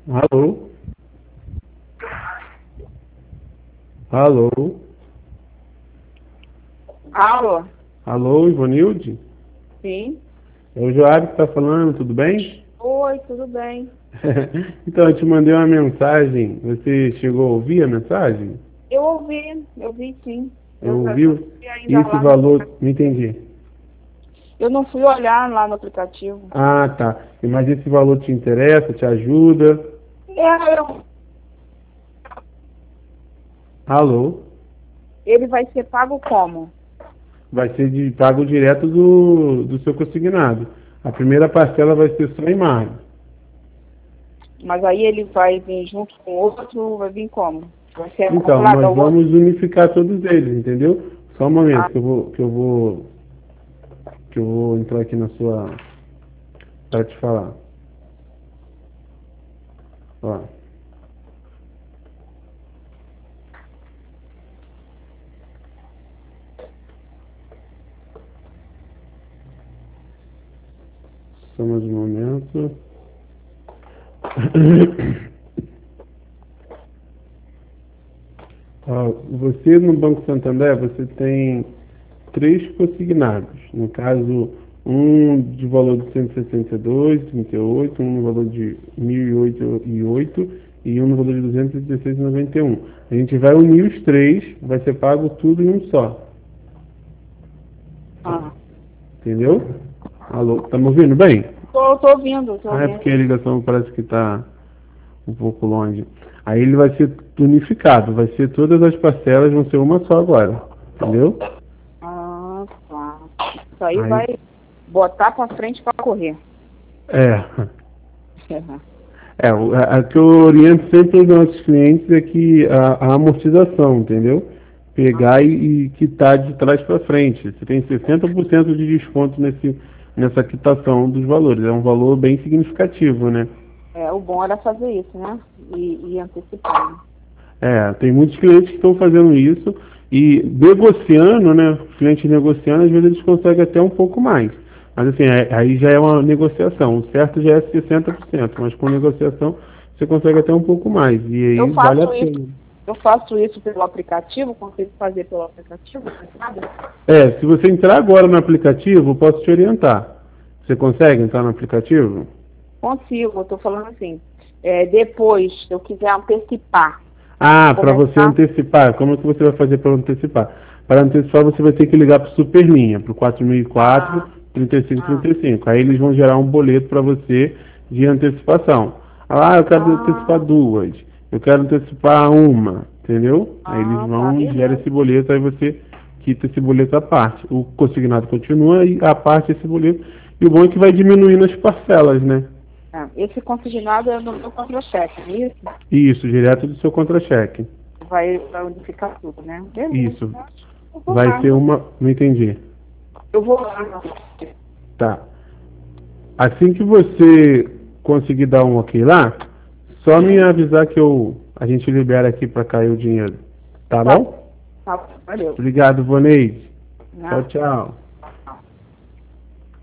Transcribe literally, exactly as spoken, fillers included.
Alô? Alô? Alô? Alô, Ivonilde? Sim. É o Joab que está falando, tudo bem? Oi, tudo bem? Então, eu te mandei uma mensagem. Você chegou a ouvir a mensagem? Eu ouvi, eu vi sim. Eu Eu já ouviu? fui E ainda esse lá no valor, aplicativo. não entendi. Eu não fui olhar lá no aplicativo. Ah, tá. Mas esse valor te interessa, te ajuda? É, eu- Alô? ele vai ser pago como? Vai ser de, pago direto do, do seu consignado. A primeira parcela vai ser só em maio. Mas aí ele vai vir junto com outro, vai vir como? Vai ser Então, acoplado nós ao outro? vamos unificar todos eles, entendeu? Só um momento Ah, que eu vou, que eu vou, que eu vou entrar aqui na sua, para te falar. Ó, só mais um momento. Ó, você no Banco Santander, você tem três consignados. No caso, um de valor de cento e sessenta e dois vírgula trinta e oito, um no valor de mil e oito e um no valor de duzentos e dezesseis vírgula noventa e um. A gente vai unir os três, vai ser pago tudo em um só. ah. Entendeu? Alô, tá me ouvindo bem? Tô, tô ouvindo, tô Ah, é ouvindo. porque a ligação parece que está um pouco longe. Aí ele vai ser unificado, vai ser todas as parcelas vão ser uma só agora. Entendeu? Ah, tá. Isso aí Aí, vai botar pra frente pra correr. é, é, o- a, a que eu oriento sempre os nossos clientes é que a, a amortização, entendeu? Pegar e, e quitar de trás para frente. Você tem sessenta por cento de desconto nesse, nessa quitação dos valores. É um valor bem significativo, né? É, o bom era fazer isso, né? E, e antecipar. Né? É, tem muitos clientes que estão fazendo isso e negociando, né? Os clientes negociando, às vezes eles conseguem até um pouco mais. Mas assim, é- aí já é uma negociação. O certo já é sessenta por cento, mas com negociação você consegue até um pouco mais. E Eu aí vale a faço isso, pena. eu faço isso pelo aplicativo, consigo fazer pelo aplicativo, você sabe? É, se você entrar agora no aplicativo, eu posso te orientar. Você consegue entrar no aplicativo? Consigo, eu estou falando assim. É, depois, se eu quiser antecipar, Ah, para você começar. antecipar, como é que você vai fazer para antecipar? Para antecipar, você vai ter que ligar para o Superlinha, para o quatro mil e quatro, Ah, trinta e cinco, ah, trinta e cinco. Aí eles vão gerar um boleto para você de antecipação. Ah, eu quero antecipar ah, duas, eu quero antecipar uma, entendeu? Aí eles ah, tá, vão e geram beleza. esse boleto, aí você quita esse boleto à parte. O consignado continua e a parte esse boleto. E o bom é que vai diminuindo as parcelas, né? Ah, esse consignado é no meu contra-cheque, não é isso? Isso, direto do seu contra-cheque. Vai, vai unificar tudo, né? Beleza. Isso. Eu vou Vai lá. ser uma. Não entendi. Eu vou lá. Tá. Assim que você conseguir dar um ok lá, só me Hum, avisar que eu, a gente libera aqui para cair o dinheiro. Tá tá, bom? tá, valeu. Obrigado, Boneide. Tchau, Nada. tchau.